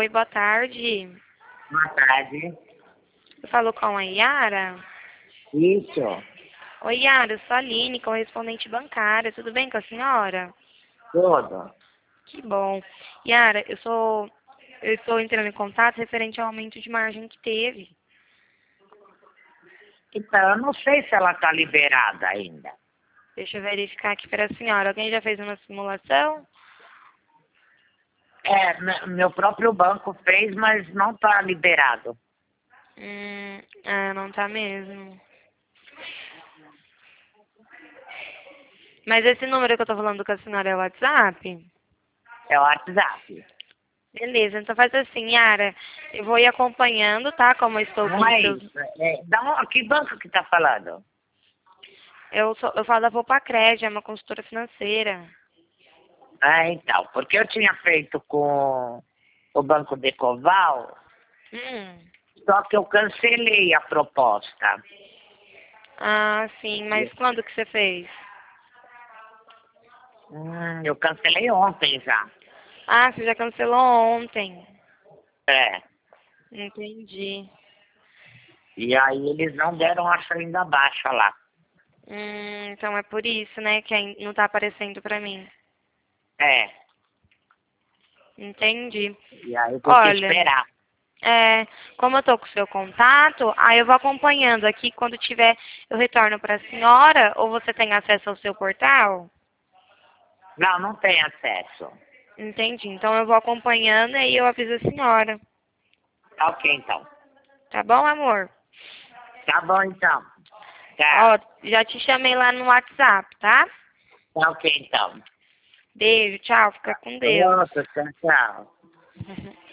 Oi, boa tarde. Boa tarde. Eu falo com a Yara? Isso, Oi, Yara, eu sou a Aline, correspondente bancária. Tudo bem com a senhora? tudo. Que bom. Yara, eu estou entrando em contato referente ao aumento de margem que teve. Então, eu não sei se ela está liberada ainda. Deixa eu verificar aqui para a senhora. Alguém já fez uma simulação? Meu próprio banco fez, mas não está liberado. Não tá mesmo. Mas esse número que eu tô falando com a senhora é o WhatsApp? É o WhatsApp. Beleza, então faz assim, Yara. Eu vou ir acompanhando, tá? Como eu estou Não com os é seus... isso. Que banco que está falando? Eu falo da Popacred, é uma consultora financeira. Então, porque eu tinha feito com o Banco Decoval, Hum. só que eu cancelei a proposta. Ah, sim, mas quando que você fez? Eu cancelei ontem já. Ah, você já cancelou ontem. É. Entendi. E aí eles não deram a ainda baixa lá. Então é por isso, né, que não tá aparecendo pra mim. É. Entendi. E aí eu tenho que Olha, esperar. como eu tô com o seu contato, aí eu vou acompanhando aqui. Quando tiver, eu retorno pra senhora, ou você tem acesso ao seu portal? Não, não tem acesso. Entendi. Então eu vou acompanhando e aí eu aviso a senhora. Tá ok, então. Tá bom, amor? Tá bom, então. Ó, Tá. já te chamei lá no WhatsApp, tá? Tá ok, então. Beijo, tchau, fica com Deus. Nossa, tchau, tchau.